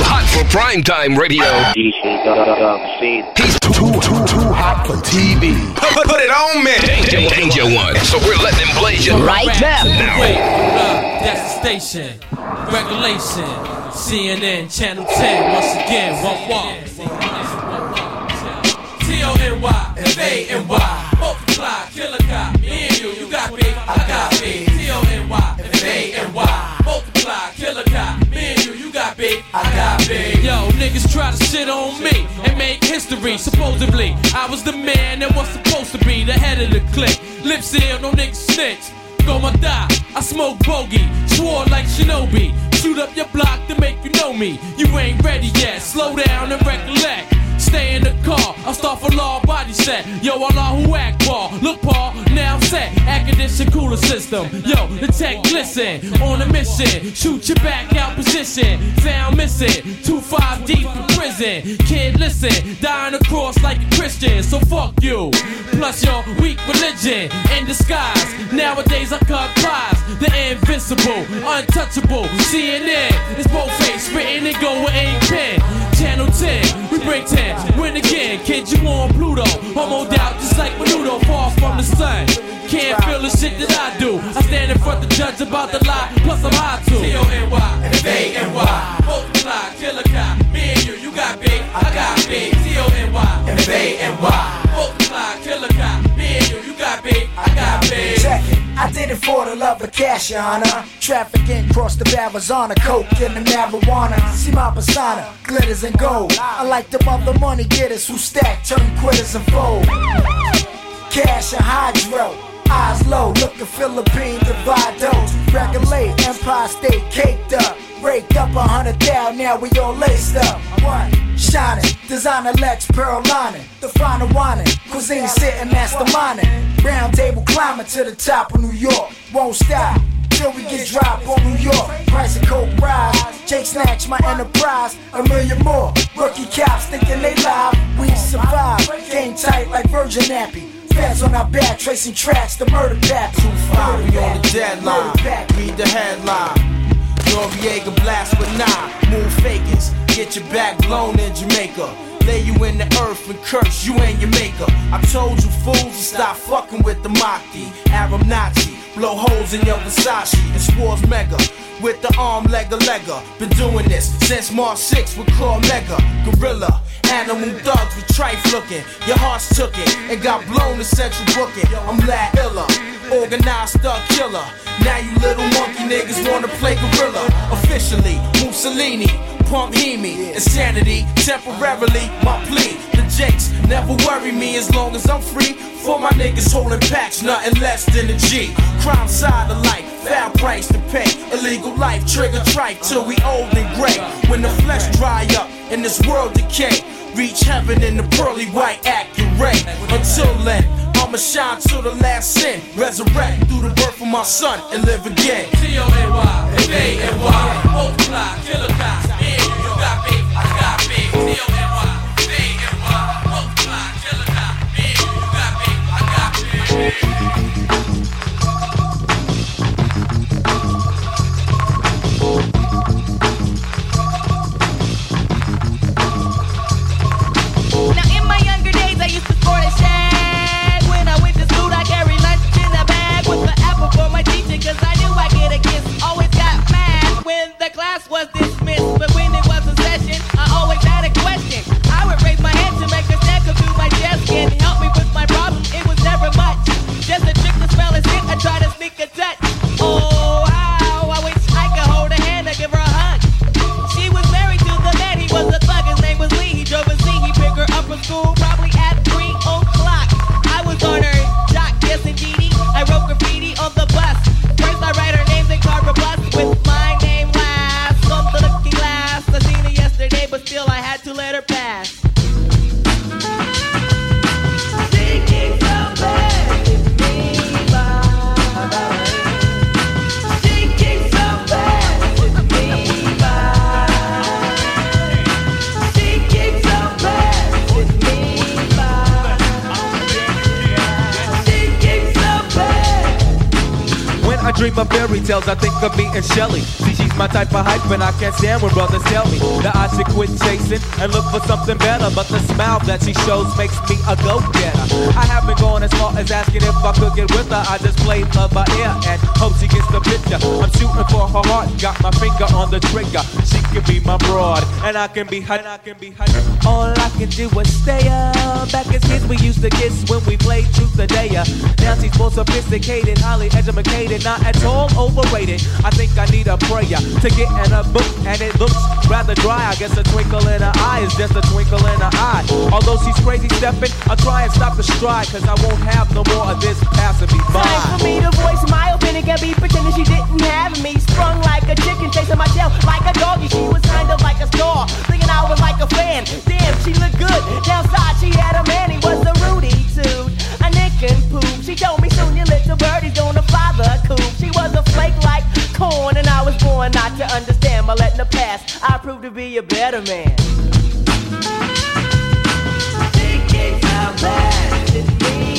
hot for primetime radio. He's too hot for TV. Put it on me. Danger One. So we're letting him blaze you right now. That's the station. Regulation. CNN Channel 10. Once again, walk. T-O-N-Y, F-A-N-Y. Multiply, killer cop. Me and you got big, I got big. T-O-N-Y, F-A-N-Y. Multiply, killer cop. Me and you got big, I got big. Yo, niggas try to shit on me and make history. Supposedly, I was the man that was supposed to be the head of the clique. Lip seal, no niggas snitch. Go my die, I smoke bogey, swore like Shinobi. Shoot up your block to make you know me. You ain't ready yet, slow down and recollect. Stay in the car, I'll start for law body set. Yo, Allah who act ball. Look, Paul, now I'm set. Air condition cooler system. Yo, the tech glisten. On a mission, shoot your back out position. Found missing, 2-5 deep in prison. Kid, listen, dying across like a Christian. So fuck you, plus your weak religion in disguise. Nowadays I cut pies. The invincible, untouchable. CNN is both face written and go with ink pen. Channel 10, we break 10, win again. Kid, you on Pluto, homoed out just like Menudo, far from the sun. Can't feel the shit that I do. I stand in front of the judge about the lie, plus I'm high too. T-O-N-Y, F-A-N-Y. Multiply, killer cop. Me and you got big, I got big. T-O-N-Y, F-A-N-Y. Multiply, killer cop. Me and you got big, I got big. Check it. I did it for the love of cash, your honor. Trafficking across the barrels on a coke and the marijuana. See my persona, glitters and gold. I like them other money getters who stack, turn quitters and fold. Cash and hydro, eyes low, looking Philippine dividos. Regulate, Empire State caked up. Raked up 100,000, now we all laced up. What? Shining, designer Lex, pearl lining. The final whining, cuisine sitting masterminding. Round table climbing to the top of New York. Won't stop till we get dropped on New York. Price of coke rise, Jake snatch my enterprise. A million more, rookie cops thinking they live. We survive, game tight like Virgin Nappy. Fans on our back, tracing tracks, the murder pack. 2-5, we on the deadline. Read the headline. Noriega blast with 9. Move fakers, get your back blown in Jamaica. Lay you in the earth and curse you and your maker. I told you fools to stop fucking with the Mahdi. Arab Nazi, blow holes in your Versace. It's war's mega, with the arm legger. Been doing this since March 6 with Claw Mega. Gorilla, animal thugs with trife looking. Your hearts took it and got blown to central booking. I'm Lad Illa, organized thug killer. Now you little monkey niggas wanna play gorilla. Officially, Mussolini, pump Hemi, insanity, temporarily, my plea. The Jakes never worry me as long as I'm free. For my niggas holding packs, nothing less than a G. Crime side of life, foul price to pay. Illegal life, trigger tripe till we old and gray. When the flesh dry up and this world decay, reach heaven in the pearly white accurate. Until then, I'ma shine till the last sin. Resurrect through the birth of my son and live again. T-O-N-Y, F-A-N-Y. Multiply, killer cops. Me and you got big, I got big. T-O-N-Y, F-A-N-Y. Multiply, killer cops. Me and you got big, I got big. Now in my younger days I used to sport a shag. When I went to school I carried lunch in a bag with the apple for my teacher, cause I knew I'd get a kiss. Always got mad when the class was dismissed, but when it was a session I always had a question. I would raise my hand to make a stack up through my desk and help me with my problem. It was never much, just a trick to spell a shit. I try to sneak a touch. Oh how I wish I could hold her hand and give her a hug. She was married to the man, he was a thug, his name was Lee. He drove a Z, he picked her up from school probably at 3 o'clock. I was on her jock, yes indeedy. I wrote graffiti on the bus. First I write her names in cardboard plus with my name last on the looking glass. I seen her yesterday but still I had to let her pass. Thinking so bad with me, bye. Thinking so bad with me, bye. Thinking so bad with me, bye. Thinking so bad. When I dream of fairy tales, I think of me and Shelley. See, she's She's my type of hype and I can't stand when brothers tell me that I should quit chasing and look for something better. But the smile that she shows makes me a go-getter. I haven't gone as far as asking if I could get with her. I just play love by ear and hope she gets the picture. I'm shooting for her heart, got my finger on the trigger. She can be my broad and I can be hot. All I can do is stay up. Back as kids we used to kiss when we played truth or dare. Now she's more sophisticated, highly educated, not at all overrated. I think I need a prayer to get in a book, and it looks rather dry. I guess a twinkle in her eye is just a twinkle in her eye. Although she's crazy stepping, I'll try and stop the stride, cause I won't have no more of this passing me by. Time for me to voice my opinion, can't be pretending she didn't have me. Sprung like a chicken, chasing my tail like a doggy. She was kind of like a star, thinking I was like a fan. Damn, she looked good. Downside, she had a man, he was a Rudy too. A nick and poop. She told me soon your little birdie's gonna fly the coop. She was a flake like corn, and I was born not to understand. By letting the past, I proved to be a better man. Take it out back to me.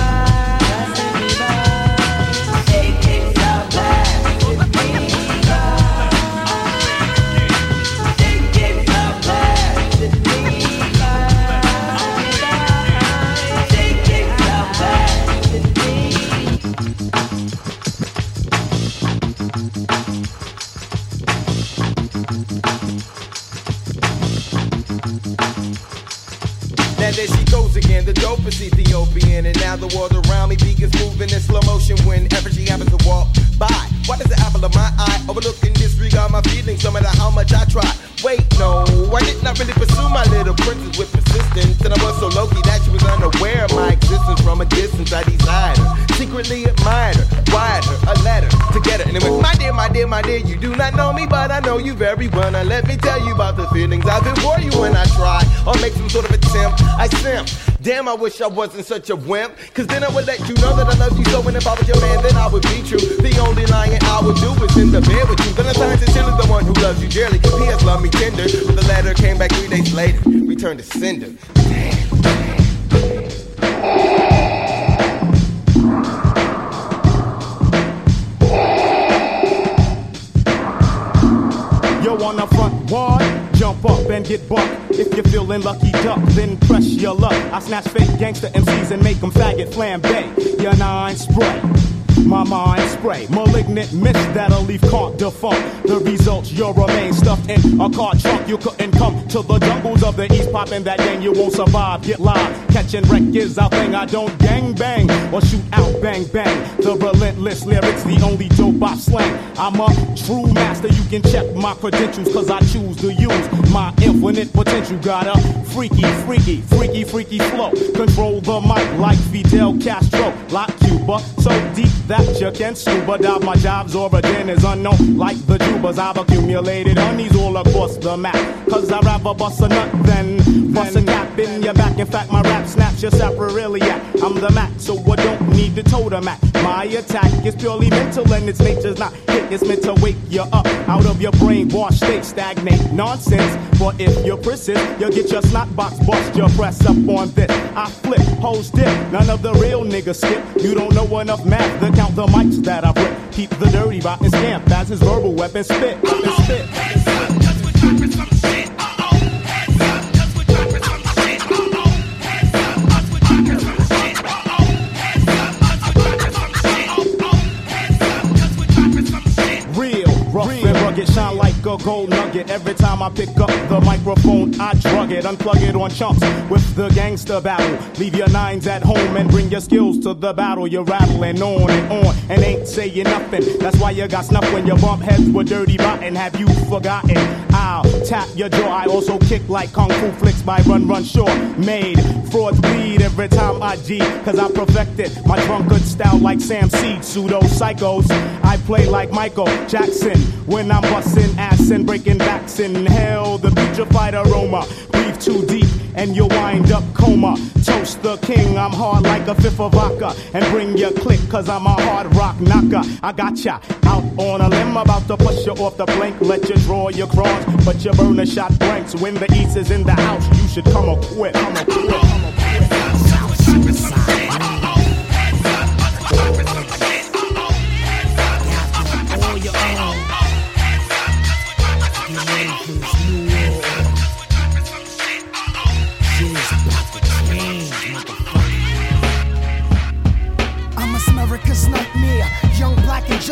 There she goes again, the dopest Ethiopian. And now the world around me begins moving in slow motion whenever she happens to walk by. Why does the apple of my eye overlook and disregard my feelings no matter how much I try? Wait, no, I did not really pursue my little princess with persistence. And I was so low-key that she was unaware of my existence. From a distance I desired her, secretly admired her, wired her a letter to get her. And it went, my dear, my dear, my dear, you do not know me, but I know you very well. Now let me tell you about the feelings I feel for you when I try or make some sort of attempt. I simp. Damn, I wish I wasn't such a wimp, cause then I would let you know that I love you so. And if I was your man, then I would be true. The only lying I would do is in the bed with you. Valentine's sincerely the one who loves you dearly. P.S. love me tender. But the letter came back 3 days later, returned to sender. Yo, on the front wall, jump up and get bucked. If you're feeling lucky duck, then press your luck. I snatch fake gangster MCs and make them faggot flambe. Your 9 spray. My mind spray, malignant mist that'll leave can't defunct. The results, you'll remain stuffed in a car trunk. You couldn't come to the jungles of the east, poppin' that gang, you won't survive. Get live, catching wreck is our thing. I don't gang bang or shoot out bang bang. The relentless lyrics, the only dope I slang. I'm a true master, you can check my credentials, cause I choose to use my infinite potential. Got a freaky flow. Control the mic like Fidel Castro, like Cuba, so deep that you can scuba dive. My job's origin is unknown, like the Jubas. I've accumulated honeys all across the map, cause I'd rather bust a nut than bust a cap in your back. In fact, my rap snaps your sapriliac. I'm the Mac, so I don't need the totem act. My attack is purely mental and its nature's not hit. It's meant to wake you up out of your brainwash state. Stagnate nonsense, but if you're persist, you'll get your snot box bust. Your press up on this. I flip, hoes dip, none of the real niggas skip. You don't know enough math to count the mics that I rip. Keep the dirty rotten scamp as his verbal weapon spit. It shine like a gold nugget. Every time I pick up the microphone, I drug it, unplug it on chumps with the gangster battle. Leave your 9s at home and bring your skills to the battle. You're rattling on and ain't saying nothing. That's why you got snuffed when you bump heads with dirty rotten. Have you forgotten? I'll tap your jaw. I also kick like kung fu flicks by Run Shaw. Made frauds bleed every time I G, cause I perfected my drunkard style like Sam Seed. Pseudo psychos, I play like Michael Jackson when I'm busting ass and breaking backs. Inhale the putrefied aroma, breathe too deep and you'll wind up coma. Toast the king, I'm hard like a fifth of vodka, and bring your click cause I'm a hard rock knocker. I got ya out on a limb, about to push you off the plank. Let you draw your crowns, but your burner shot blanks. When the east is in the house, you should come equipped.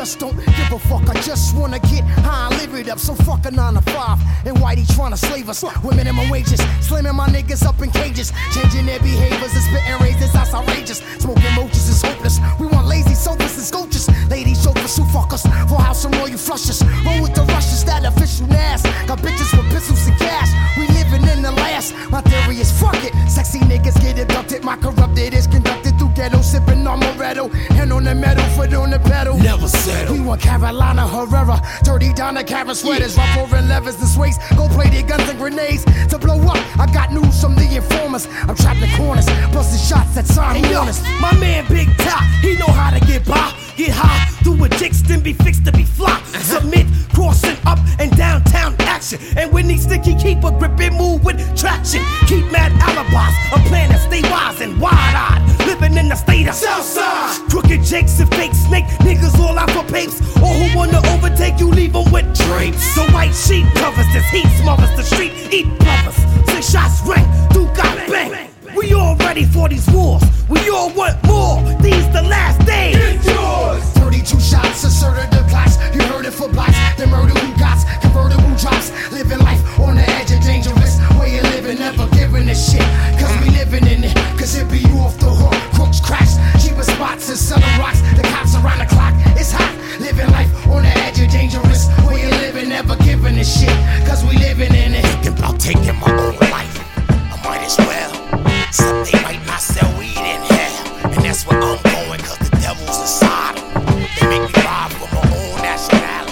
just don't give a fuck. I just wanna get high and live it up. So fuck a 9 to 5 and Whitey tryna slave us with minimum wages, slamming my niggas up in cages, changing their behaviors and spitting razors. That's outrageous. Smoking mochas is hopeless. We want lazy sofas and sculptures. Ladies chauffeurs who fuck us for house and royal flushes. Roll with the rushes, that official nass. Got bitches with pistols and cash. We living in the last. My theory is fuck it. Sexy niggas get abducted. My corrupted is conducted through ghetto, sipping on Moretto. Hand on the metal, foot on the pedal. Never settle. We want Carolina Herrera, dirty Donna Cara sweaters, rough over levers and sways. Go play their guns and grenades to blow up. I got news from the informers. I'm trapped in corners, busting shots that sign me honest. My man Big Top, he know how to get by. Get high, do a jigs, then be fixed to be fly. Submit, crossing up and downtown action. And when he sticky, keep a grip and move with traction. Keep mad alibis, a plan to stay wise and wide-eyed. Living in the state of Southside. Crooked jakes and fake snake niggas all out for papes. Or who wanna overtake you, leave them with drapes. The white sheet covers this heat, smothers the street, eat brothers. 6 shots ring, do got bang. We all ready for these wars. We all want more. These the last days. It's yours. 32 shots, asserted the blacks. You heard it for blacks. The murder who got convertible drops. Living life on the edge of dangerous. Way of living, never giving a shit. Cause we living in it. Cause it be you off the hook. Crooks crash. Cheapest spots and selling rocks. The cops around the clock. It's hot. Living life on the edge of dangerous. Way of living, never giving a shit. Cause we living in it. Thinking about taking my own life. I might as well. Some they might not sell weed in hell. And that's where I'm going, cause the devil's inside them. They make me rob for my own nationality.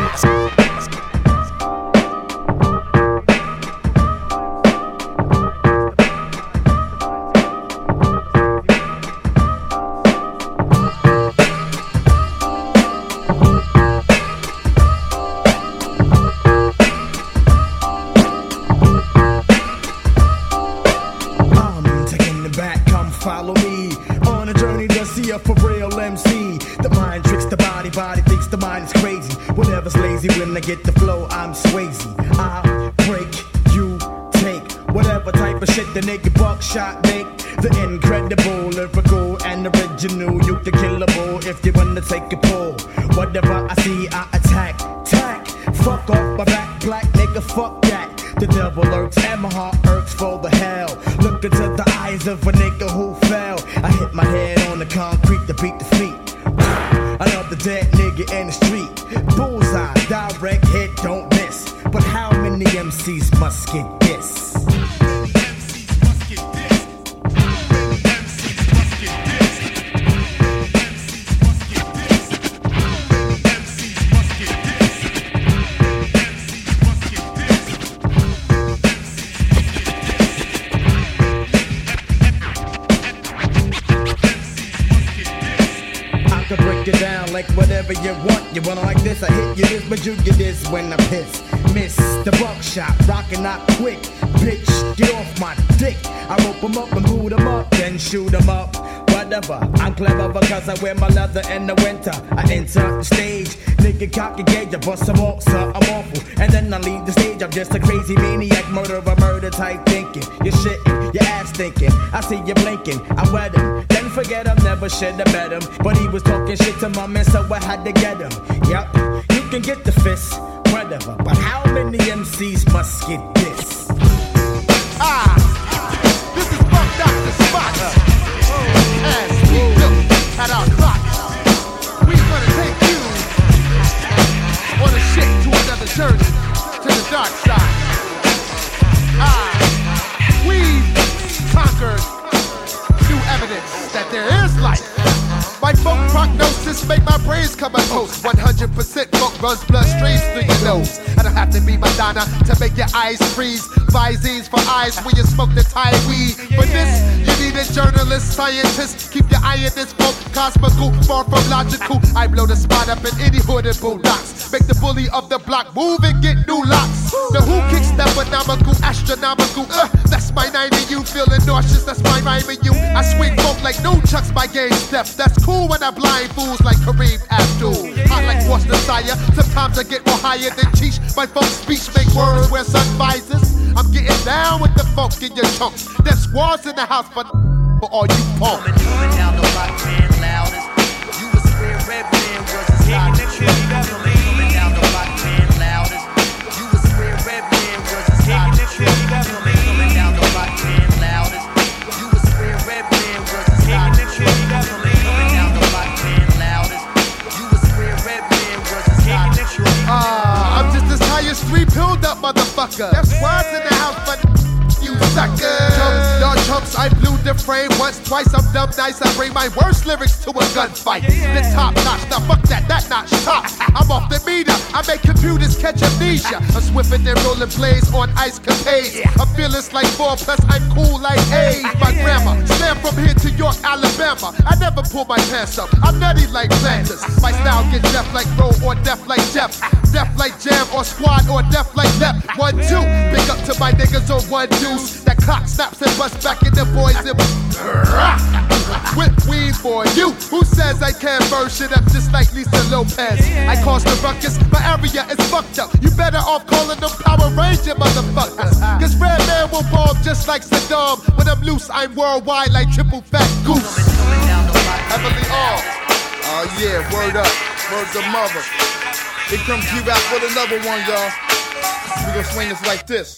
Follow me on a journey to see a for real MC. The mind tricks the body, body thinks the mind is crazy. Whatever's lazy, when I get the flow, I'm Swayze. I break, you take whatever type of shit the nigga buckshot make. The incredible, lyrical, and original. You can kill a bull if you wanna take a pull. Whatever I see, I attack. Tack, fuck off my back, black nigga, fuck that. The devil lurks and my heart irks for the hell. Look into the eyes of a nigga who fell. I hit my head on the concrete to beat the feet. Another dead nigga in the street. Bullseye, direct hit, don't miss. But how many MCs must get this? Get down like whatever you want. You wanna like this, I hit you this, but you get this when I piss. Miss the buckshot, rockin' out quick. Bitch, get off my dick. I rope 'em up and boot 'em up, then shoot 'em up. Whatever, I'm clever because I wear my leather in the winter. I enter the stage, nigga cock a gauge, I bust some off, so I'm awful. And then I leave the stage, I'm just a crazy maniac, murder type thinking. You're shitting, your ass thinking, I see you blinking, I wet him. Then forget him, never should have met him. But he was talking shit to my man, so I had to get him. Yup, you can get the fist, whatever. But how many MCs must get this? This is Buck Dr. Spot. As we look at our clock, we're gonna take you on a ship to another journey to the dark side. We've conquered new evidence that there is life. My folk prognosis make my brains come and post. 100% folk runs blood streams through your nose. I don't have to be Madonna to make your eyes freeze. Visines for eyes when you smoke the Thai weed. For this, you need a journalist, scientist. Keep your eye in this folk, cosmical, far from logical. I blow the spot up in any hood and bulldogs. Make the bully of the block move and get new locks. The who kicks that phenomenal, astronomical. That's my 90, you feeling nauseous, that's my rhyme in you. I swing folk like no chucks, my game step. That's cool when I blind fools like Kareem Abdul. I like what's desire, sometimes I get more higher than Cheech. My folks' speech make words wear sun visors. I'm getting down with the funk in your chunks. There's squads in the house for all you punks. Coming down the block, man, loudest. You was where Red Man was his got squads in the house, but you suckers. Chumps, I blew the frame once, twice. I'm dumb nice. I bring my worst lyrics to a gunfight. The top notch, now fuck that notch top. I'm off the meter. I make computers catch amnesia. I'm swifting and rolling blades on ice capades. I'm fearless like 4, plus I'm cool like 8. My grandma slam from here to York, Alabama. I never pull my pants up. I'm nutty like Planters. My style gets deaf like Roll or deaf like Jeff. Deaf like Jam or Squad or deaf like Lep. 1, 2. Big up to my niggas on 1 deuce. That clock snaps and busts back in the boys and whip weed for you. Who says I can't burn shit up just like Lisa Lopez? I cause the ruckus, my area is fucked up. You better off calling them Power Ranger motherfuckers. Cause Redman will bomb just like Saddam. When I'm loose, I'm worldwide like Triple Fat Goose. Heavily all. Oh yeah, word up. Word to mother. Here comes G-Rap with another one, y'all. We gonna swing this like this.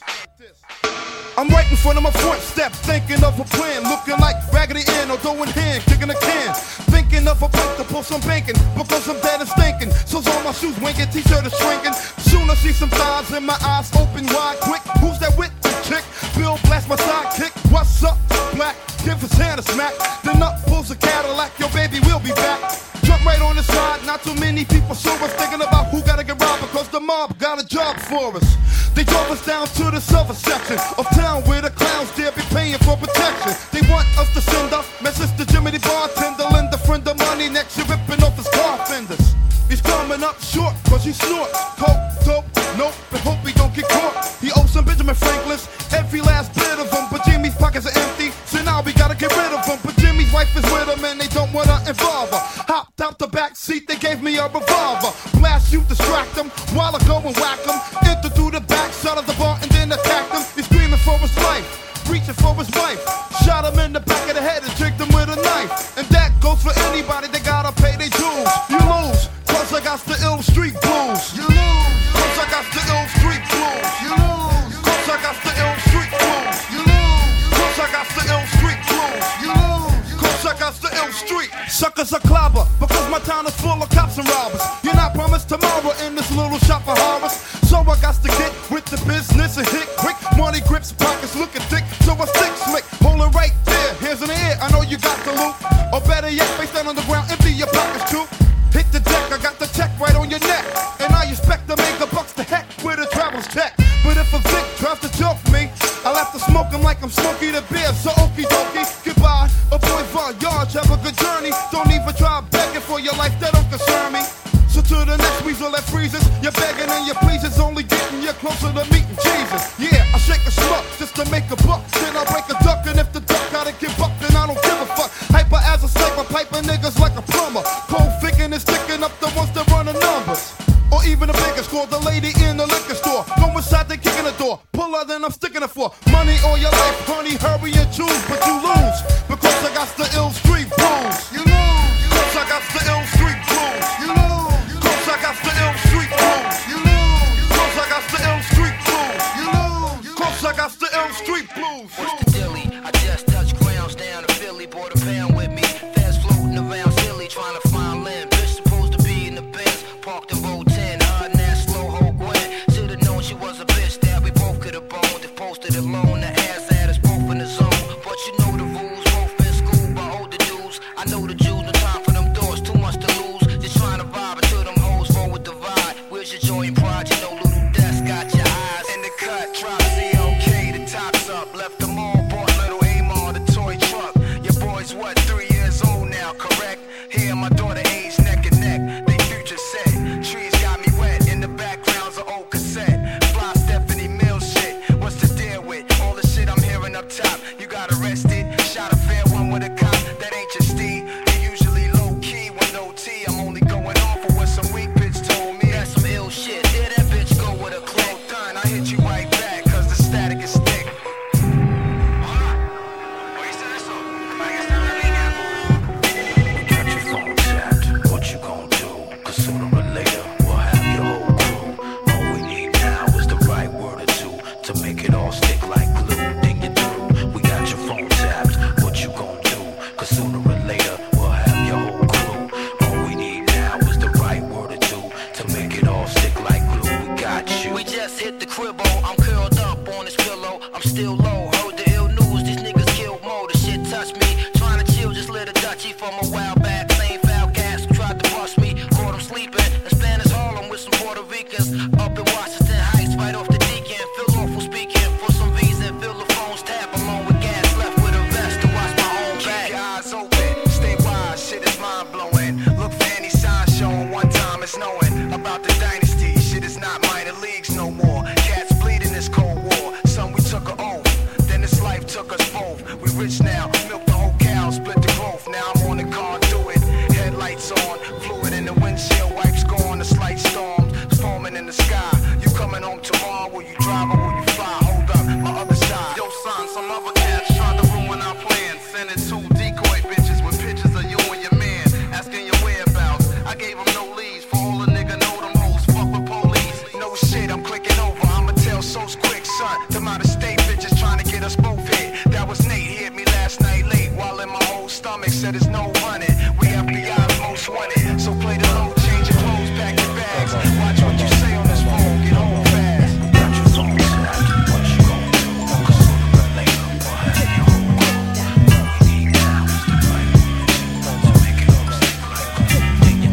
I'm right in front of my front step, thinking of a plan, looking like Raggedy Ann or going hand, kicking a can. Thinking of a place to pull some banking, because I'm dead and stinking. So's all my shoes winking, t-shirt is shrinking. Soon I see some thighs and my eyes open wide quick. Who's that with the chick? Bill blast my sidekick. What's up, black? Give his hand a smack. Then up pulls a Cadillac, your baby will be back. Jump right on the side, not too many people saw us thinking about who gotta get robbed because the mob got a job for us. They drove us down to the southern section of town where the clowns dare be paying for protection. They want us to send a message to Jimmy the bartender, lend a friend of money, next you're ripping off his car fenders. He's coming up short cause he snort coke, dope, nope, and hope he don't get caught. He owes some Benjamin Franklin's, every last bit of them, but Jimmy's pockets are empty, so now we gotta get rid of them. But Jimmy's wife is with him and they don't wanna involve her. Hopped out the back seat, they gave me a revolver. Blast you, distract them, while I go and whack them. Enter through the back side of the bar and then attack them. He's screaming for his life, reaching for his wife. Shot him in the back of the head and tricked him with a knife. And that goes for anybody that gotta pay their dues. You lose, cause I got the ill street blues. You lose, cause I got the ill street blues. You lose, cause I got the ill street blues. You lose, cause I got the ill street blues. You lose, cause I got the ill street. Suckers are clobber, because my town is full of cops and robbers. You're not promised tomorrow in this little shop for horrors. So I got to get with the business and hit quick. Money grips, pockets looking thick, so I stick slick. Hold it right there, hands in the air, I know you got the loot. Or better yet, face down on the ground, empty your pockets too. Hit the deck, I got the tech right on your neck. And I expect to make a bucks to heck with a travel's check. But if a Vic tries to joke me, I'll have to smoke him like I'm Smokey the Bear. So okie dokie, goodbye, a boy Voyage, have a good journey. Don't even try begging for your life, that don't concern me. So to the next weasel that freezes, you're begging and your pleases, only getting you closer to meeting Jesus. Yeah, I shake a schmuck just to make a buck. Then I break a duck, and if the duck gotta get bucked, then I don't give a fuck. Hyper as a sniper, piping niggas like a plumber. Cold thinking and sticking up the ones that run the numbers. Or even the biggest score, the lady in the liquor store. Go inside, they kicking the door. Pull her, then I'm sticking it for money or your life, honey. Hurry and choose, but you lose because I got the ill street blues. You lose, cause I got the ill street blues. You lose, cause I got the ill street blues. You lose, cause I got the ill street blues. You lose, cause I got the ill street blues. What's the dilly? I just touched grounds down in Philly, bought a pound with me. Fast floating around silly, trying to find land. Bitch supposed to be in the Benz, parked in row 10. Her and that slow hoe Gwen. Should've known she was a bitch that we both could've boned. If posted alone, the ass had us both in the zone. But you know the rules, both been schooled by older dudes. I know the Jews, no time for them doors, too much to lose. Just trying to vibe until them hoes forward divide. Where's your joy and pride? You know little death's got your eyes in the cut. Try to see okay, the top's up. Left them all, bought little Amar, the toy truck. Your boy's what, 3 years old now, correct? Here my daughter age neck and neck. They future set. Trees got me wet. In the background's an old cassette. Fly Stephanie Mills shit. What's the deal with all the shit I'm hearing up top? You got arrested, shot a fair one with a cop. That ain't your steed. You usually low key with no T. I'm only going off for what some weak bitch told me. That's some ill shit. There that bitch go with a cloak done. I hit you right back, cause the static is thick. Got your phone tapped, what you gon' do? Cause sooner or later, we'll have your whole crew. All we need now is the right word or two to make it all stick like glue. Then you're through. We got your phone tapped, what you gon' do? Cause sooner or later, we'll have your whole crew. All we need now is the right word or two to make it all stick like glue. We got you. We just hit the cribbo, I'm curled up still low. Heard the ill news, these niggas killed more. The shit touched me. Trying to chill, just lit a Dutchie from a while back. Same foul gas who tried to bust me. Caught him sleeping in Spanish Harlem with some Puerto Ricans. Up in Washington Heights, right off the Deacon. Feel awful speaking for some reason. Fill the phones tap along with gas. Left with a vest to watch my own back. Keep your eyes open, stay wise, shit is mind blowing. Look for any signs showing, one time it's knowing about the dynasty. Shit is not minor leagues no more. Cats bleed in this cold war. Some we took an oath, then this life took us both. We rich now, milk the whole cow, split the growth. Now I'm on the car, do it. Headlights on, fluid in the windshield, wipes gone. The slight storms forming in the sky. You coming home tomorrow? Will you drive or will you fly? Hold up, my other side. Yo, son, some other cats trying to ruin our plans. Sending 2 decoy bitches with pictures of you and your man, asking your whereabouts. I gave them no leads for all a nigga know them hoes. Fuck with police. No shit, I'm clicking over. I'ma tell so quick, son. Them out of state bitches trying to get us both hit. That was Nate, he hit me last night late while in my whole stomach. Said it's no running. We FBI's most wanted. So play the low, change your clothes, pack your bags. Watch what you say on this phone, get home fast. Got your phone set, what you gon' do? 'Cause sooner or later, we'll have your whole crew. All we need now is the right one to make it all stick like glue.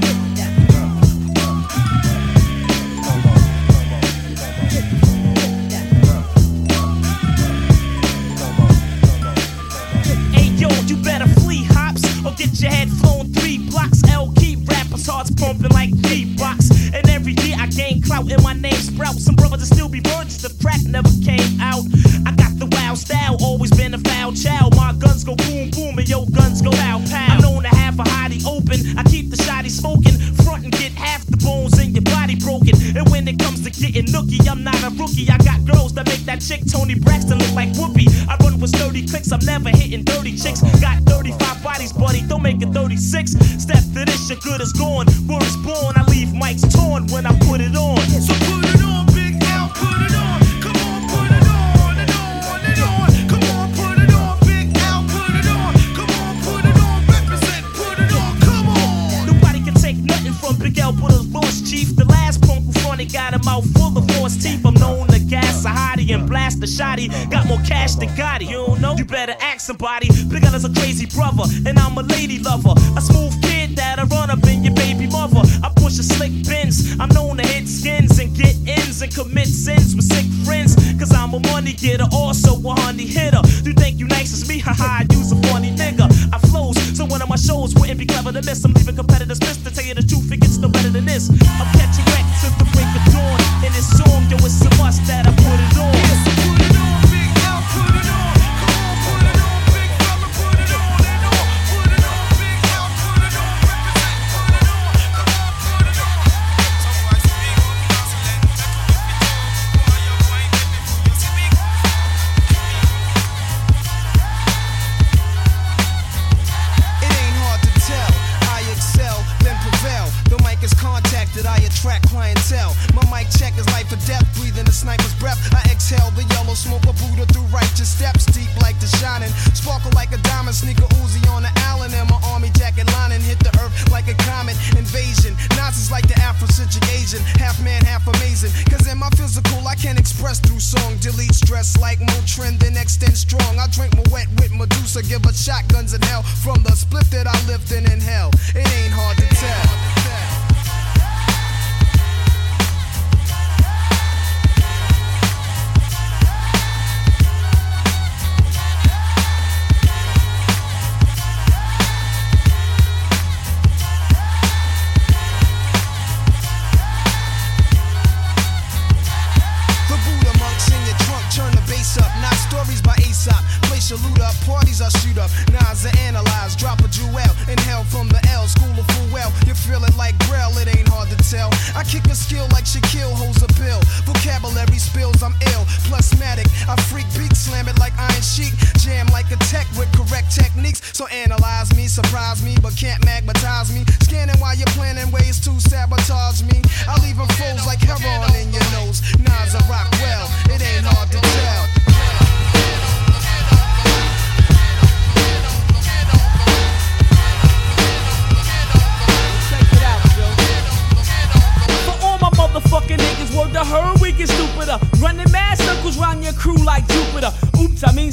Hey yo, you better flee hops or get your head flown 3 blocks. L key rappers hearts pumping like D-box. And every year I gain clout and my name sprout. Some brothers will still be virgins, the crack never came out. I got the wild style, always been a foul child. My guns go boom boom and your guns go pow pow. I'm known to have a hottie open. I keep the shotty smoking, front and get half the bones in your body broken. And when it comes to getting nookie, I'm not a rookie. I got girls that make that chick Tony Braxton look like Whoopi. I run with 30 clicks, I'm never hitting dirty chicks. Got 35 bodies, buddy, don't make it 36. Step to this, your good is gone. Word is born, I leave mics torn when I put it on. So put it on, Big Al, put it on. Come on, put it on and on and on. Come on, put it on, Big Al, put it on. Come on, put it on, represent, put it on, come on. Nobody can take nothing from Big Al, but his lost chief. The last punk who fronted got a mouth full of false teeth. I'm known to gas a hottie and blast a shotty. Got more cash than Gotti, you don't know? You better ask somebody. Big Al is a crazy brother, and I'm a lady lover. A smooth kid that'll run up in your baby mother. I push a slick Benz. I'm known to hit skins and get ins and commit sins with sick friends. Cause I'm a money getter, also a honey hitter. You think you nice as me? Haha, you's a funny nigga. I flows, so one of my shows wouldn't be clever to miss. I'm leaving competitors pissed. To tell you the truth, it gets no better than this. I'm catching wreck since the break of dawn. In this song, yo, it's a must that I put it on. Yes, put it on, Big Al, put it on. Come on, put it on, big fella, put it on and on. Put it on, Big Al, put it on. Represent, put it on. Come on, put it on. It ain't hard to tell. I excel, then prevail. The mic is contacted, I attract clientele. My mic check is life or death, breathing a sniper's breath. I exhale the yellow smoke of Buddha through righteous steps, deep like the shining. Sparkle like a diamond, sneaker Uzi on the Allen. And my army jacket lining hit the earth like a comet invasion. Nazis like the Afrocentric Asian, half man, half amazing. Cause in my physical, I can express through song. Delete stress like Motrin, then extend strong. I drink my wet with Medusa, give her shotguns in hell. From the split that I lived in hell, it ain't hard to tell. The Buddha monks in your trunk, turn the bass up. Not stories by Aesop. Place your loot up, parties I shoot up. Nas I analyze, drop a jewel. Inhale from the L, school of full well. You feel it like Grail, it ain't hard to tell. I kick a skill like Shaquille holds a bill. Vocabulary spills, I'm ill. Plusmatic, I freak beat, slam it like Iron Sheik. Jam like a tech with correct techniques. So analyze me, surprise me, but can't magnetize me. Scanning while you're planning ways to sabotage me. I leave them froze like heroin in your nose. Nas I rock well, it ain't hard to tell. Motherfucking niggas, word to her, we get stupider. Running mad circles round your crew like Jupiter.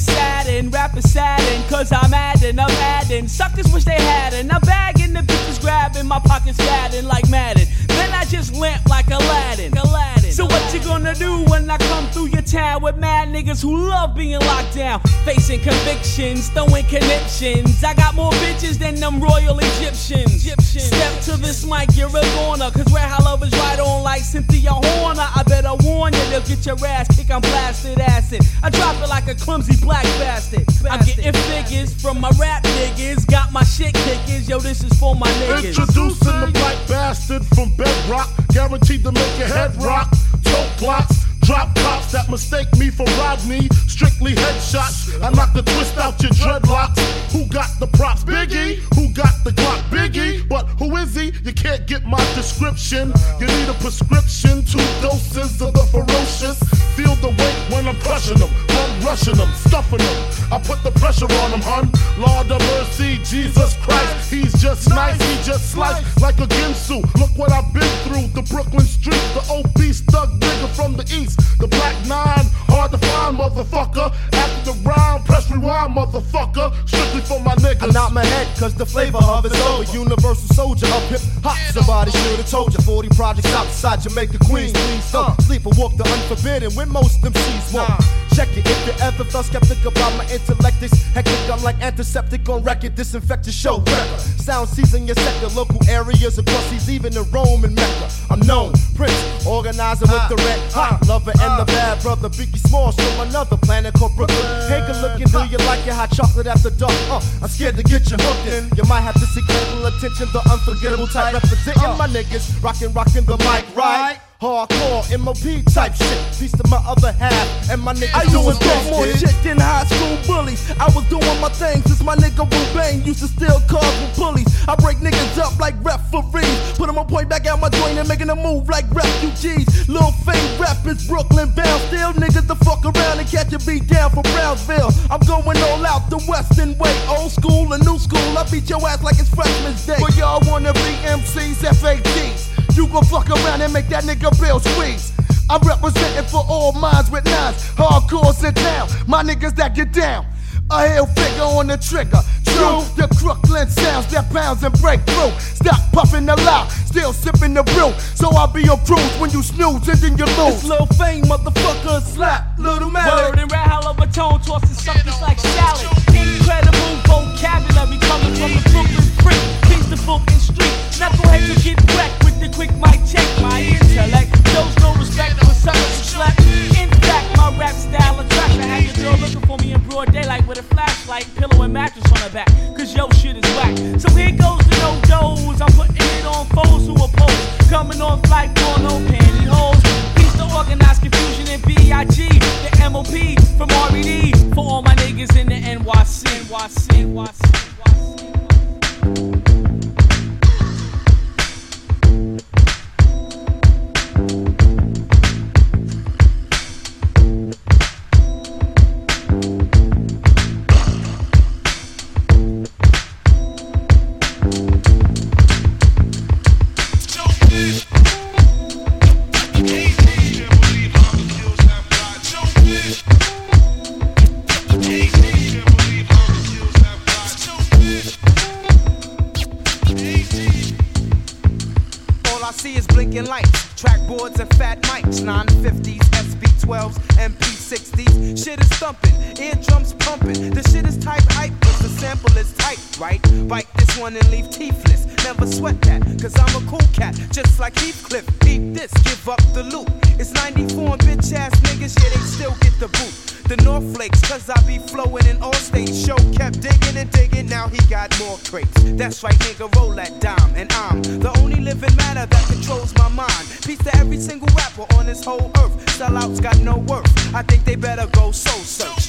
saddened, rapping saddened, cause I'm adding. Suckers wish they hadn't. I'm bagging, the bitches grabbing, my pockets fatting like Madden. Then I just limp like Aladdin. So what you gonna do when I come through your town with mad niggas who love being locked down, facing convictions, throwing conniptions? I got more bitches than them royal Egyptians. Step to this mic, you're a goner, cause Red Hot Love is right on like Cynthia Horner. I better warn you, they'll get your ass kicked, I'm blasted acid. I drop it like a clumsy black bastard. I'm getting figures from my rap niggas, got my shit kickers, yo, this is for my niggas. Introducing the black bastard from Bedrock, guaranteed to make your head rock. Tote blocks, drop cops that mistake me for Rodney. Strictly headshots, I knock the twist out your dreadlocks. Who got the props? Biggie. Who got the Glock? Biggie. But who is he? You can't get my description. You need a prescription, 2 doses of the ferocious. Feel the weight when I'm crushing them, I'm rushing them, stuffing them. I put the pressure on them, hun. Lord of mercy, Jesus Christ. He's just nice, he just sliced like a Ginsu. Look what I've been through, the Brooklyn street, the obese thug nigga from the east. The black 9, hard to find, motherfucker. After the round, press rewind, motherfucker. Strictly for my niggas. I nod my head, cause the flavor of it's over. Universal soldier of hip hop. Somebody should've told you. 40 projects outside Jamaica, Queens. Please don't sleep or walk the unforbidden when most MCs won't. Check it if you ever felt skeptic about my intellect. It's hectic, I'm like antiseptic on record. Disinfect your show wrecker. Sound season your sector. Local areas across seas, even in Rome and Mecca. I'm known, Prince, organizer with the red hot lover and the bad brother. Biggie Smalls from another planet called Brooklyn. Take a look and do you like your hot chocolate after dark? I'm scared to get you hooked in. You might have to seek medical attention. The unforgettable type representing my niggas. Rockin' the mic, right? Hardcore MOP type shit. Piece to my other half and my niggas. I used to talk more shit than high school bullies. I was doing my thing since my nigga Wu Bang used to steal cars with pulleys. I break niggas up like referees. Put them on point back out my joint and making them move like refugees. Lil Fame rappers, Brooklyn bound. Still niggas to fuck around and catch a beat down from Brownsville. I'm going all out the western way. Old school and new school. I beat your ass like it's freshman's day. But y'all wanna be MCs, FATs. You gon' fuck around and make that nigga bill squeeze. I'm representing for all minds with 9s. Hardcores in town, my niggas that get down. A hell figure on the trigger. True, the Crooklyn sounds that pounds and break through. Stop puffing the loud, still sipping the brew. So I'll be on cruise when you snooze and then you lose. It's Lil Fame, motherfucker, slap, little man. Word and red hell of a tone, tossing suckers like salad. Incredible vocabulary coming from the Brooklyn freak. Piece the Brooklyn street. Knuckleheads will get wrecked with the quick mic check. My intellect shows no respect for suckers who slept. In fact, my rap style attracts. I had the girl looking for me in broad daylight with a flashlight, pillow and mattress on her back. Cause yo shit is whack. So here goes the no-dos. I'm putting it on foes who oppose. Coming off like porno pantyhose. Piece to organize confusion in B.I.G. The M.O.P. from R.E.D. For all my niggas in the NYC. Lights, track boards and fat mics, 950s, SB12s, MP60s. Shit is thumping, eardrums pumping. The shit is type hype, but the sample is tight, right? Bite this one and leave teethless. Never sweat that, cause I'm a cool cat, just like Heathcliff. Peep this, give up the loot. It's 94 and bitch ass niggas, yeah, they still get the boot. The North Flakes, cause I be flowing in all states. Show kept digging and digging, now he got more crates. That's right, nigga, roll that dime. And I'm the only living matter that controls my mind. Peace to every single rapper on this whole earth. Sellouts got no worth, I think they better go soul search.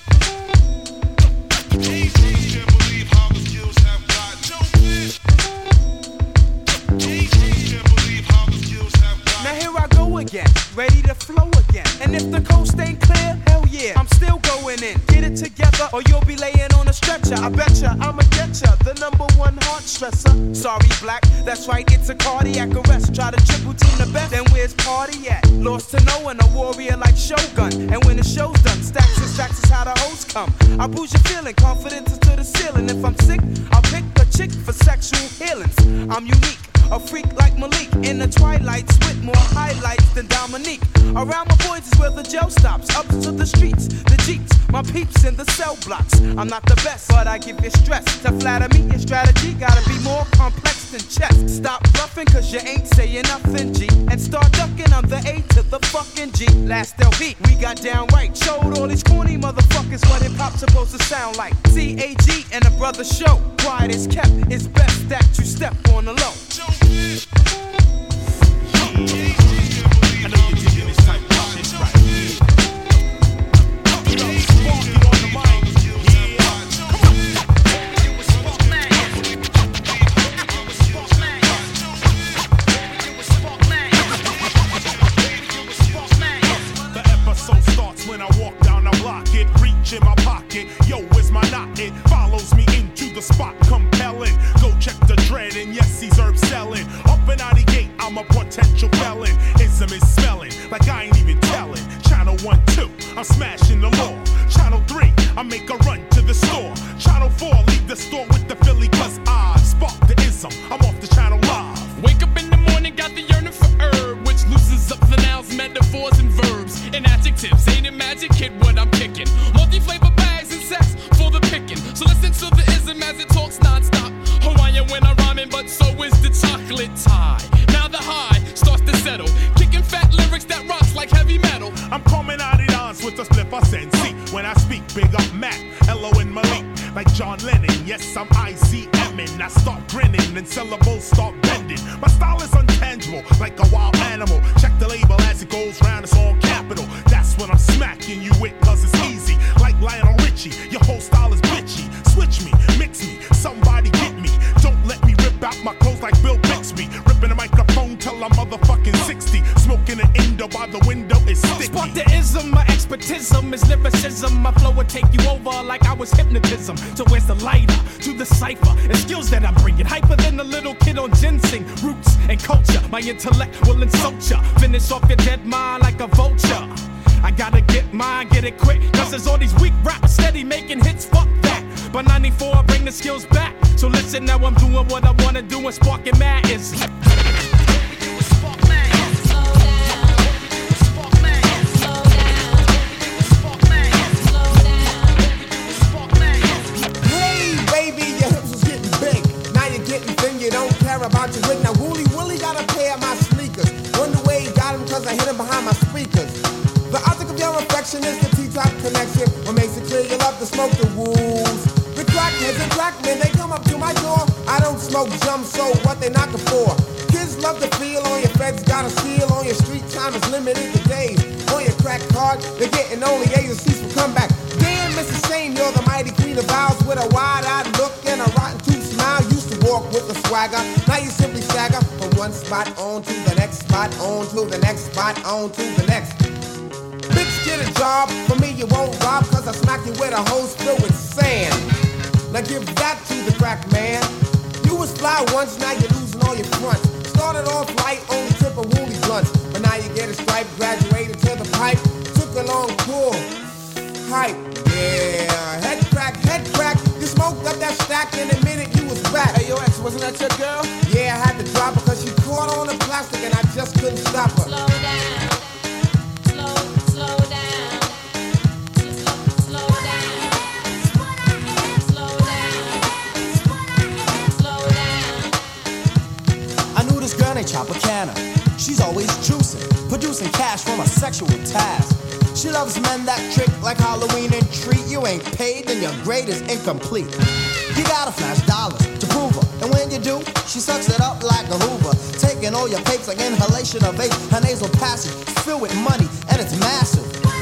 Now here I go again, ready to flow again. And if the coast ain't clear, hell yeah, I'm still going in. Get it together or you'll be laying on a stretcher. I betcha I'ma get ya, the #1 heart stressor. Sorry black, that's right, it's a cardiac arrest. Try to triple team the best, then where's party at? Lost to no one, a warrior like Shogun. And when the show's done, stacks and stacks is how the host come. I bruise your feeling, confidence to the ceiling. If I'm sick, I'll pick a chick for sexual healings. I'm unique, a freak like Malik. In the twilights with more highlights than Dominique. Around my boys is where the jail stops. Up to the streets, the jeeps, my peeps in the cell blocks. I'm not the best, but I give you stress. To flatter me, your strategy gotta be more complex than chess. Stop bluffing, cause you ain't saying nothing, G. And start ducking, I'm the A to the fucking G. Last LP, we got down right. Showed all these corny motherfuckers what hip-hop's supposed to sound like. C-A-G and a brother show. Quiet is kept, it's best that you step on the low. I know you're digging this type of shit right here. Spark it on the mic. The episode starts when I walk down the block. It reach in my pocket. Yo, where's my knot? It follows me into the spot, compelling. Go check the dread, and yes, he's herb selling. Up and out the gate, I'm a potential felon. Ism is smelling like I ain't even telling. Channel 1, 2, I'm smashing the law. Channel 3, I make a run to the store. Channel 4, leave the store with the Philly, cause I spark the ism. I'm off the channel live. Wake up in the morning, got the yearning for herb, which loosens up the nouns, metaphors, and verbs, and adjectives. Ain't it magic, kid, what I'm kicking? Multi-flavor bags and sacks for the picking. So listen to the ism as it talks non-stop. Hawaiian when I'm rhyming, but so is the chocolate tie. Now the high starts to settle, kicking fat lyrics that rocks like heavy metal. I'm coming out of dance with a spliff I send. See, when I speak, big up Mac, Elo and Malik, like John Lennon. Yes, I'm ICMing. I start grinning and syllables start bending. My style is untangible, like a wild animal. Check the label as it goes round, it's on Capital. That's when I'm smacking you with, cause it's easy. Like Lionel Richie, your whole style is bitchy. Switch me, mix me, somebody get me. Don't let me rip out my clothes like Bill Bixby. Ripping the microphone till I'm motherfucking 60. Smoking an Indo by the window is sticky. Spark the ism, my expertism is lyricism. My flow will take you over like I was hypnotism. So where's the lighter to the cipher and skills that I'm bringing? Hyper than a little kid on ginseng. Roots and culture, my intellect will insult ya. Finish off your dead mind like a vulture. I gotta get mine, get it quick, cause there's all these weak rappers steady making hits, fuck that. By 94 I bring the skills back. So listen, now I'm doing what I wanna do and sparking mad is about your wig. Now Wooly Willie got a pair of my sneakers. Wonder where he got him, cause I hit him behind my speakers. The object of your affection is the T-top connection. What makes it clear you love to smoke the wolves. The crackheads and crackmen, they come up to my door. I don't smoke jump, so what they knocking for? Kids love to feel on your feds, got a seal on your street time is limited to days. On your crack card, they're getting only A's and C's for comeback. Damn, Mrs. Shane, you're the mighty queen of vows with a wide-eyed look and a rotten tooth smile. Used to walk with a swagger, now you simply stagger from one spot on to the next spot, on to the next spot, on to the next. Bitch, get a job, for me you won't rob, cause I smack you with a hose filled with sand. Now give that to the crack man. You was fly once, now you're losing all your fronts. Started off light, only tip of woolly blunts, but now you get a stripe, graduated to the pipe. Took a long pull, hype, yeah. Head crack, you smoked up that stack in a minute you was back. Hey, yo, ex, wasn't that your girl? Yeah, I had to drop her cause she caught on the plastic and I just couldn't stop her. Slow down, slow down, slow down, slow down. I knew this girl named Tropicana. She's always juicing, producing cash from a sexual task. She loves men that trick like Halloween and treat. You ain't paid, then your grade is incomplete. You gotta flash dollars to prove her, and when you do, she sucks it up like a Hoover, taking all your papes like inhalation of vape. Her nasal passage filled with money, and it's massive.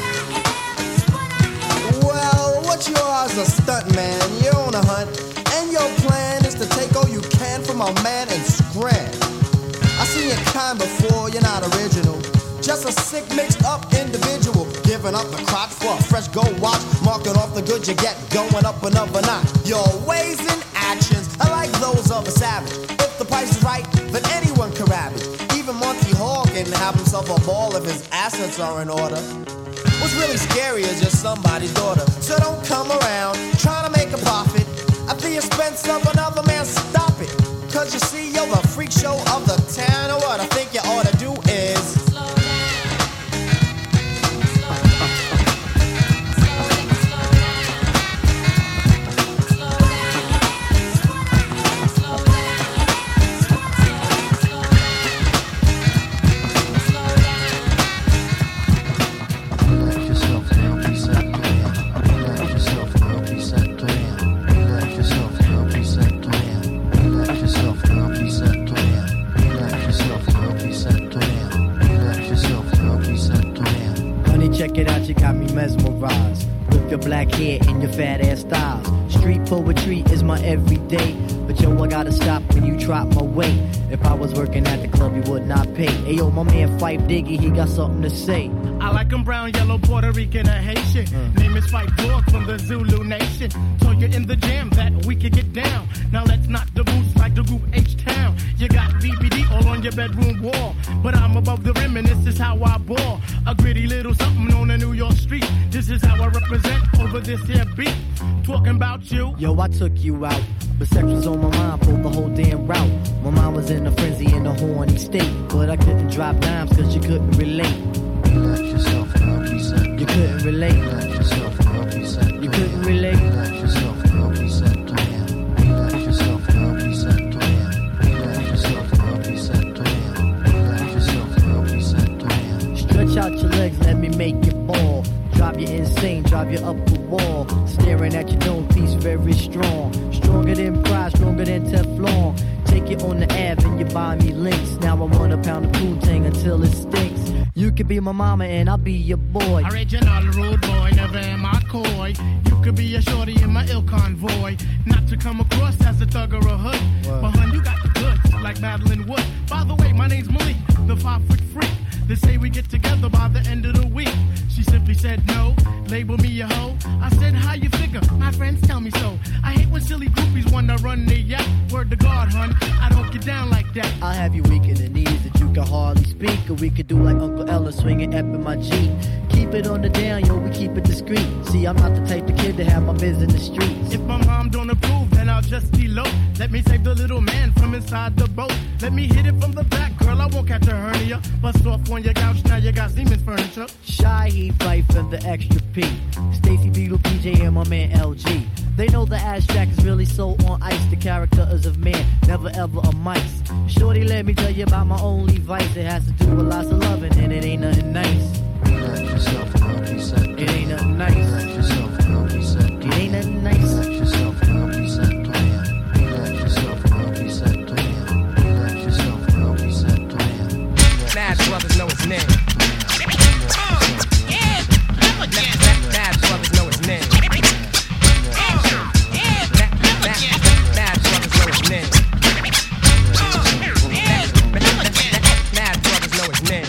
Well, what you are is a stunt man. You're on a hunt, and your plan is to take all you can from a man and scram. I've seen your kind before, you're not original. Just a sick, mixed up individual, giving up the crotch for a fresh gold watch, marking off the goods you get, going up another notch. Your ways and actions are like those of a savage. If the price is right, then anyone can rap it. Even Monty Hall can have himself a ball if his assets are in order. What's really scary is just somebody's daughter. So don't come terrorize with your black hair and your fat ass styles. Street poetry is my everyday, but yo, I gotta stop when you drop my weight. If I was working at the club, you would not pay. Hey yo, my man Fife Diggy, he got something to say. I like them brown, yellow, Puerto Rican, or Haitian. Name is Fife Dog from the Zulu Nation. Told you in the jam that we could get down. Now let's knock the boots like the group H-Town. You got BBD all on your bedroom wall, but I'm above the rim and this is how I ball. A gritty little something on a New York street. This is how I represent over this here beat. Talking about you. Yo, I took you out, but sex was on my mind for the whole damn route. My mind was in a frenzy in a horny state, but I couldn't drop dimes cause you couldn't relate. Relax yourself, girl, reset. You couldn't relate. Relax yourself, girl, reset. You couldn't relate. Relax yourself, girl, reset. Relax yourself, girl, reset. Relax yourself, girl, reset. Relax yourself, girl, reset. Stretch out your legs, let me make you fall. Drive you insane, drive you up the wall. Staring at your dome piece, very strong. Stronger than pride, stronger than Teflon. Take it on the Ave and you buy me links. Now I want a pound of Poontang until it stinks. You could be my mama and I'll be your boy. Original rude boy, never am I coy. You could be a shorty in my ill convoy. Not to come across as a thug or a hood. But hun, you got the goods, like Madeline Wood. By the way, my name's Malik, the 5-foot freak. They say we get together by the end of the week. She simply said no, label me a hoe. I said, how you figure? My friends tell me so. I hate when silly groupies wanna run their yak. Word to God, hun, I don't get down like that. I'll have you weak in the knees that you can hardly speak. Or we could do like Uncle Ella swinging up in my Jeep. Keep it on the down, yo, we keep it discreet. See, I'm not the type of kid to have my biz in the streets. If my mom don't approve, then I'll just elope. Let me save the little man from inside the boat. Let me hit it from the back, girl, I won't catch a hernia. Bust off on your couch, now you got Siemens furniture. Shy, he Fife, and the extra P. Stacy Beetle, PJ, and my man LG. They know the ass jack is really so on ice. The character is of man, never ever a mice. Shorty, let me tell you about my only vice. It has to do with lots of loving, and it ain't nothing nice. Relax yourself, girl, reset. It ain't nothing nice. Relax yourself, girl, reset. It ain't nothing nice. Relax yourself, girl, reset. Relax yourself, girl, reset. Relax yourself, girl, reset. Mad brothers know his name. Mad brothers know his name. Mad brothers know his name. Mad brothers know his name.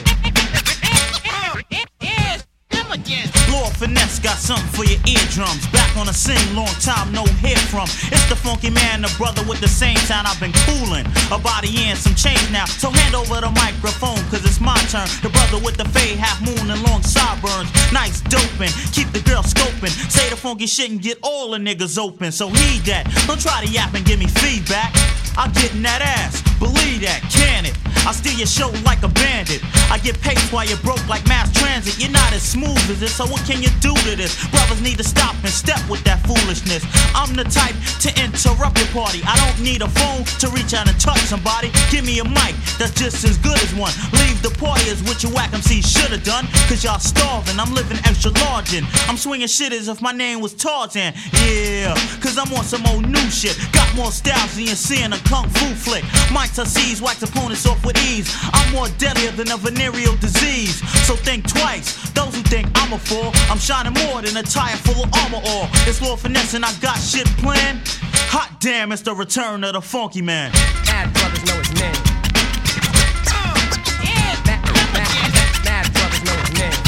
Lord Finesse got something for your eardrums. Back on the scene, long time no hear from. It's the funky man, the brother with the same sound I've been cooling. A body and some change now. So hand over the microphone, cause it's my turn. The brother with the fade, half moon and long sideburns. Nice doping, keep the girl scoping. Say the funky shit and get all the niggas open. So heed that, don't try to yap and give me feedback. I'm getting that ass, believe that, can it? I steal your show like a bandit. I get paid while you're broke like mass transit. You're not as smooth as this, so what can you do to this? Brothers need to stop and step with that foolishness. I'm the type to interrupt your party. I don't need a phone to reach out and touch somebody. Give me a mic that's just as good as one. Leave the party as what you whack MC should've done. Cause y'all starving, I'm living extra large and I'm swinging shit as if my name was Tarzan. Yeah, cause I'm on some old new shit. Got more styles than you're seeing a kung fu flick. My tussies wax opponents off with ease. I'm more deadlier than a venereal disease. So think twice. Those who think I'm a fool, I'm shining more than a tire full of armor ore. It's Lord Finesse and I got shit planned. Hot damn, it's the return of the funky man. Mad brothers know his name. Mad brothers know his name.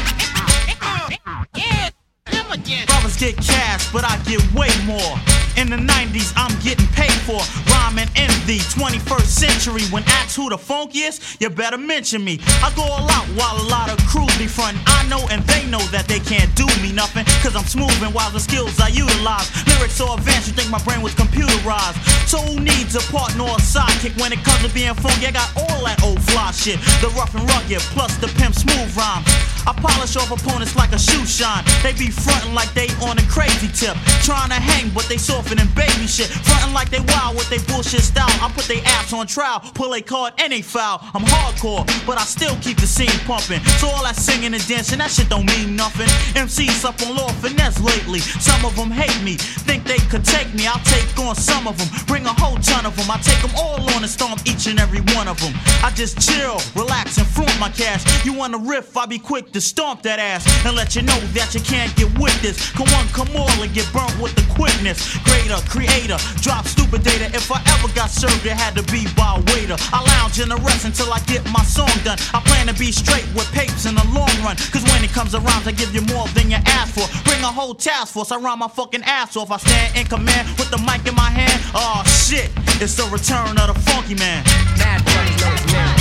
Brothers get cash, but I get way more. In the 90s, I'm getting paid for rhyming in the 21st century. When asked who the funkiest, you better mention me. I go all out while a lot of crews be frontin'. I know and they know that they can't do me nothing, cause I'm smooth and while the skills I utilize. Lyrics so advanced you think my brain was computerized. So who needs a partner or a sidekick when it comes to being funky? I got all that old fly shit, the rough and rugged, plus the pimp smooth rhyme. I polish off opponents like a shoe shine. They be frontin' like they on a crazy tip, trying to hang but they soften and baby shit. Frontin' like they wild with they bullshit style. I put they apps on trial, pull a card and they foul. I'm hardcore, but I still keep the scene pumping. So all that singing and dancing, that shit don't mean nothing. MC's up on Lord Finesse lately. lately. Some of them hate me, think they could take me. I'll take on some of them, bring a whole ton of them. I take them all on and stomp each and every one of them. I just chill, relax, and flaunt my cash. You wanna riff, I'll be quick to stomp that ass and let you know that you can't get with this. Come on, come all and get burnt with the quickness. Greater, creator, drop stupid data. If I ever got served, it had to be by a waiter. I lounge in the rest until I get my song done. I plan to be straight with papes in the long run, cause when it comes around, I give you more than you ask for. Bring a whole task force, I rhyme my fucking ass off. I stand in command with the mic in my hand. Oh shit, it's the return of the funky man. Mad brothers know his name.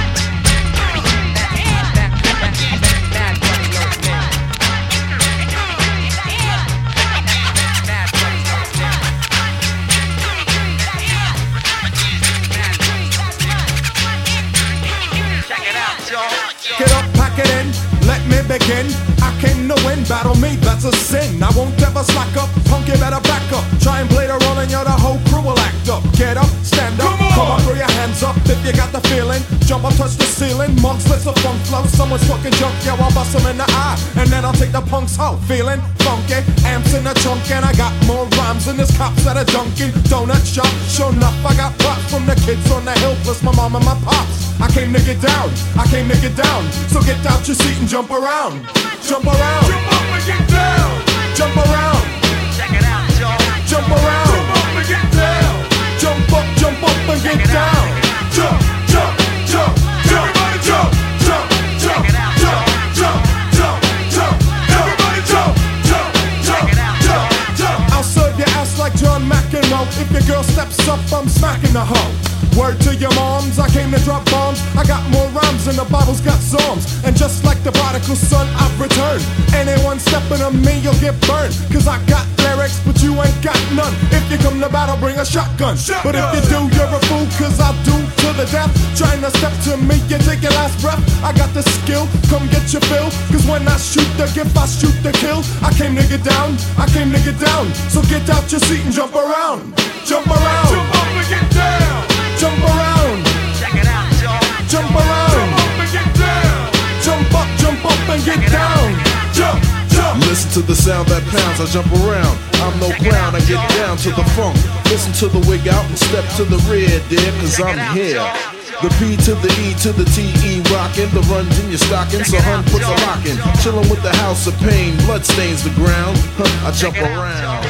Get up, pack it in, let me begin. I came to win, battle me, that's a sin. I won't ever slack up, punk, you better back up. Try and play the role and you're the whole crew will act up. Get up, stand up, come on, throw your hands up if you got the feeling. Jump up, touch the ceiling, monks, let's a funk flow. Someone's fucking junk, yo, I'll bust them in the eye. And then I'll take the punks out, feeling funky. Amps in the trunk and I got more rhymes than this cops at a Dunkin' Donut shop. Sure enough, I got props from the kids on the hill, plus my mom and my pops. I came to get down, I came to get down. So get out your seat and jump around. Jump around. Jump up and get down. Jump around. Check it out, y'all. Jump around. Jump up and get down. Jump up and get down. Jump, jump, jump, jump. Everybody jump, jump, jump, jump, jump, jump, jump. Everybody jump, jump, jump, jump, jump. I'll serve your ass like John McEnroe. If your girl steps up, I'm smacking the hoe. Word to your moms, I came to drop bombs. I got more rhymes than the Bible's got psalms. And just like the prodigal son, I've returned. Anyone stepping on me, you'll get burned. Cause I got lyrics, but you ain't got none. If you come to battle, bring a shotgun. But if you do, you're a fool, cause I'll do to the death. Trying to step to me, you take your last breath. I got the skill, come get your fill. Cause when I shoot the gift, I shoot the kill. I came to get down, I came to get down. So get out your seat and jump around. Jump around. Jump up and get down. Jump around. Check it out, y'all. Jump around. Jump up and get down. Jump up and get down. Jump, jump. Listen to the sound that pounds, I jump around. I'm no clown, I get down to the funk. Listen to the wig out and step to the rear, dear, cause I'm here. The P to the E to the T-E rockin'. The runs in your stocking, so hun puts a lock in. Chillin' with the house of pain, blood stains the ground. I jump around.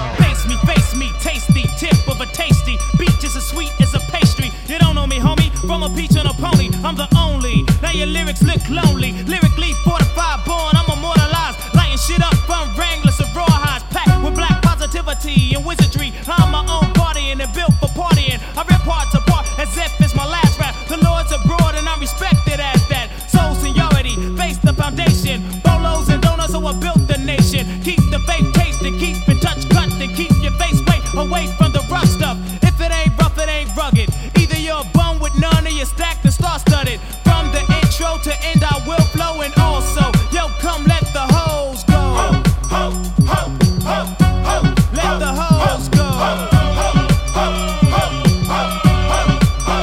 Face me, tasty, tip of a tasty. Beach is as sweet as a pastry. You don't know me, homie, from a peach on a pony. I'm the only. Now your lyrics look lonely. Lyrically fortified, born, I'm immortalized. Lighting shit up from Wranglers and raw highs. Packed with black positivity and wizardry. I'm my own party and built for partying. I rip parts apart as if it's my last rap. The Lord's abroad and I'm respected as that. Soul seniority, face the foundation. Bolos and donuts, so I built the nation. Keep the faith tasting, keep in touch, cut, and keep your face weight away from the rough stuff. If it ain't rough, it ain't rugged. Either you're a bum with none or you're stacked and star-studded. From the intro to end, I will flow and also, yo, come let the hoes go. Ho, ho, ho, ho, ho. Let the hoes go. Ho, ho, ho, ho, ho, ho,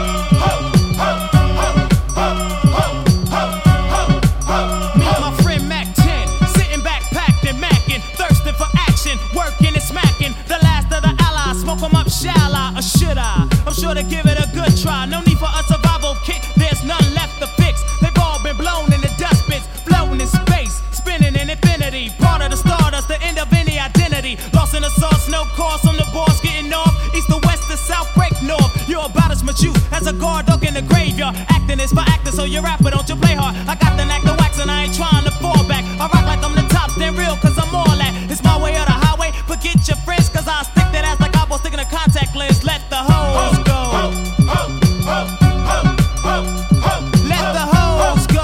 ho. Me and my friend Mac 10, sitting back, packed and macking, thirsting for action, working and smacking. The last of the allies, smoke 'em up, shall I or should I? I'm sure to give it a good try. No need for a survival kit, there's none left to fix. They've all been blown in the dust pits, floating in space, spinning in infinity. Part of the stardust, the end of any identity. Lost in the sauce, no course on the boss, getting off. East to west to south, break north. You're about as much use as a guard dog in the graveyard. Acting is for acting, so you rapper, don't you play hard. I got the knack to wax and I ain't trying to fall back. I rock like I'm the top, stand real, cause I'm all that. It's my way or the highway, forget your friends, cause I stick that ass like I was sticking a contact lens. Let the hoes go. Let the hoes go.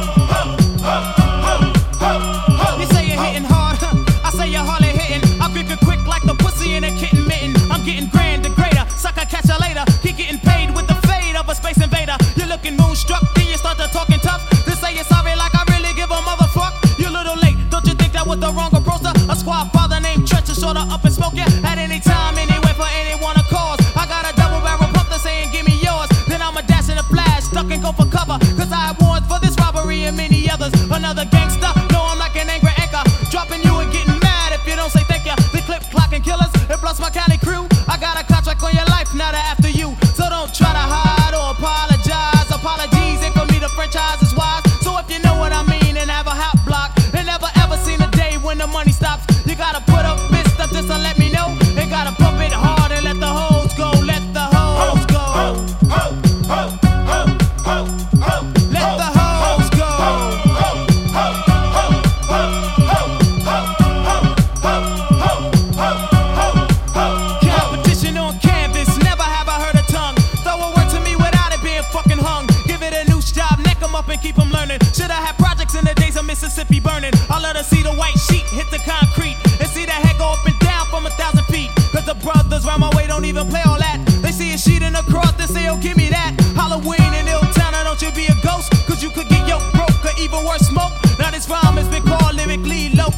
You say you're hitting hard, I say you're hardly hitting. I grip it quick like the pussy in a kitten mitten. I'm getting grand and greater, sucker catch you later. Keep getting paid with the fade of a space invader. You're looking moonstruck, then you start to talking tough. To say you're sorry like I really give a motherfuck. You're a little late, don't you think that was the wrong approach? A squad father named Trench is sorta up and smoke ya at any time, anywhere for anyone to cause. I got a double barrel pump that's saying give me yours. Then I'ma dash in a flash, duck and go for cover. Cause I have warrants for this robbery and many others. Another gangster, no I'm like an angry anchor. Dropping you and getting mad if you don't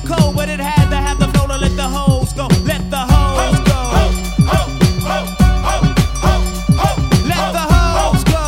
cold, but it had to have the flow to let the hoes go. Let the hoes go. Let the hoes go.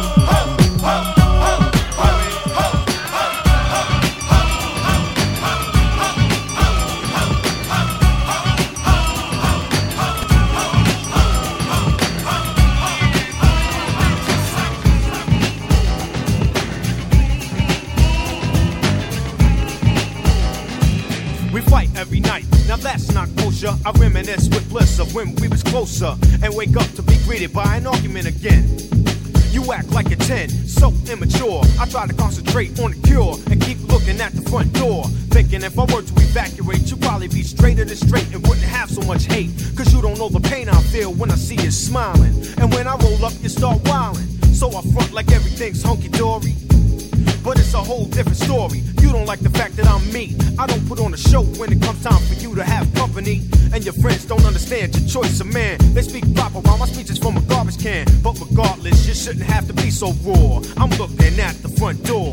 We fight every night, now that's not kosher. I reminisce with bliss of when we was closer, and wake up to be greeted by an argument again. You act like a 10, so immature. I try to concentrate on the cure and keep looking at the front door, thinking if I were to evacuate, you'd probably be straighter than straight and wouldn't have so much hate. Cause you don't know the pain I feel when I see you smiling, and when I roll up, you start wilding. So I front like everything's hunky-dory, but it's a whole different story. You don't like the fact that I'm me. I don't put on a show when it comes time for you to have company. And your friends don't understand your choice of man. They speak proper while my speech is from a garbage can. But regardless, you shouldn't have to be so raw. I'm looking at the front door.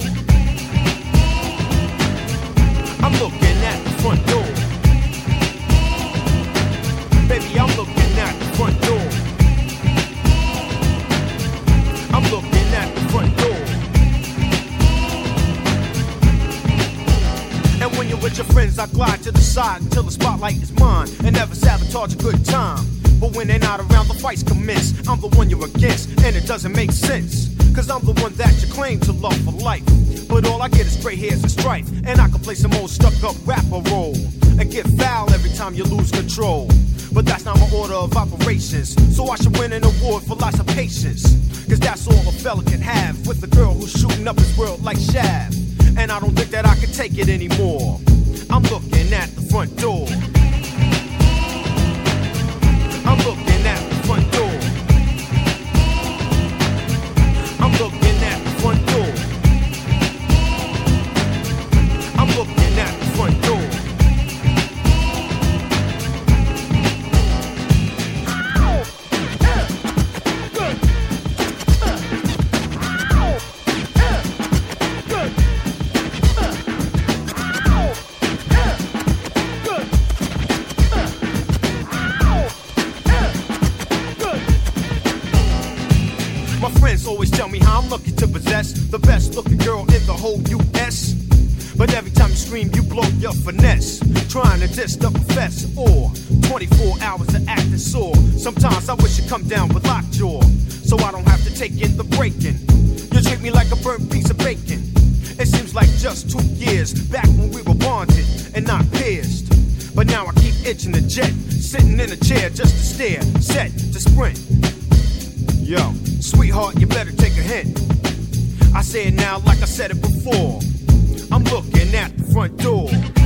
I'm looking at the front door. Baby, I'm looking at the front door. I'm looking at the front door. And when you're with your friends, I glide to the side until the spotlight is mine, and never sabotage a good time. But when they're not around, the fights commence. I'm the one you're against, and it doesn't make sense. Cause I'm the one that you claim to love for life. But all I get is gray hairs and strife, and I can play some old stuck-up rapper role and get foul every time you lose control. But that's not my order of operations, so I should win an award for lots of patience. Cause that's all a fella can have with a girl who's shooting up his world like Shaft. And I don't think that I can take it anymore. I'm looking at the front door. I'm looking at the front door. I'm looking at the front door. I'm looking at the front door. Always tell me how I'm lucky to possess the best looking girl in the whole US. But every time you scream, you blow your finesse, trying to diss the professor. Or 24 hours of acting sore. Sometimes I wish you'd come down with lockjaw, so I don't have to take in the breaking. You treat me like a burnt piece of bacon. It seems like just 2 years back when we were bonded and not pierced. But now I keep itching the jet, sitting in a chair just to stare, set to sprint. Yo, sweetheart, you better take a hint. I say it now like I said it before. I'm looking at the front door.